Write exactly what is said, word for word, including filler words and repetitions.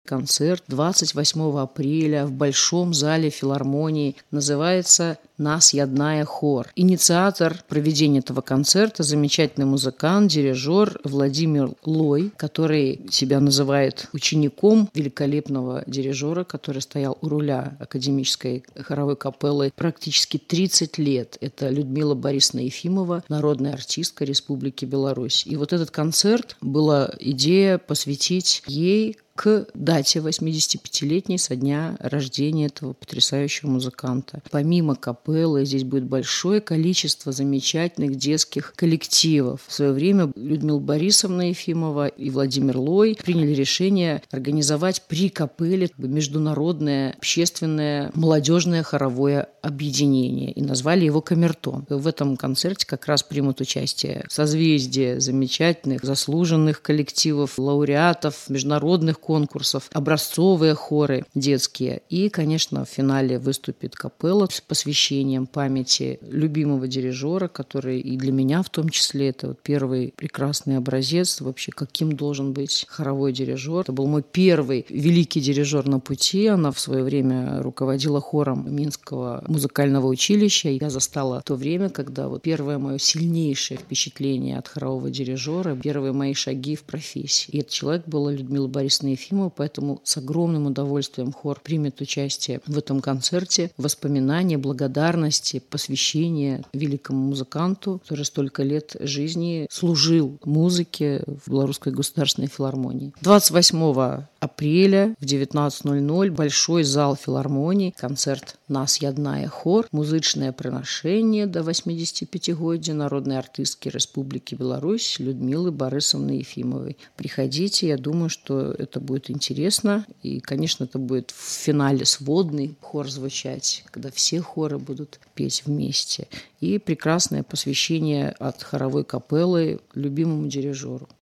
Концерт двадцать восьмого апреля в Большом зале филармонии называется «Нас ядная хор». Инициатор проведения этого концерта – замечательный музыкант, дирижер Владимир Лой, который себя называет учеником великолепного дирижера, который стоял у руля академической хоровой капеллы практически тридцать лет. Это Людмила Борисовна Ефимова, народная артистка Республики Беларусь. И вот этот концерт была идея посвятить ей к дате восьмидесятипятилетней со дня рождения этого потрясающего музыканта. Помимо капеллы здесь будет большое количество замечательных детских коллективов. В свое время Людмила Борисовна Ефимова и Владимир Лой приняли решение организовать при капелле международное общественное молодежное хоровое объединение и назвали его «Камертон». В этом концерте как раз примут участие созвездие замечательных, заслуженных коллективов, лауреатов международных конкурсов, образцовые хоры детские. И, конечно, в финале выступит капелла с посвящением памяти любимого дирижера, который и для меня в том числе это вот первый прекрасный образец вообще, каким должен быть хоровой дирижер. Это был мой первый великий дирижер на пути. Она в свое время руководила хором Минского музыкального училища. Я застала то время, когда вот первое мое сильнейшее впечатление от хорового дирижера, первые мои шаги в профессии. И этот человек была Людмила Борисовна Ефимова, поэтому с огромным удовольствием хор примет участие в этом концерте. Воспоминания, благодарности, посвящение великому музыканту, который столько лет жизни служил музыке в Белорусской государственной филармонии. двадцать восьмого апреля в девятнадцать ноль ноль Большой зал филармонии, концерт «Нас ядная хор», музычное приношение до восьмидесятипятигодия народной артистки Республики Беларусь Людмилы Борисовны Ефимовой. Приходите, я думаю, что это будет интересно. И, конечно, это будет в финале сводный хор звучать, когда все хоры будут петь вместе. И прекрасное посвящение от хоровой капеллы любимому дирижеру.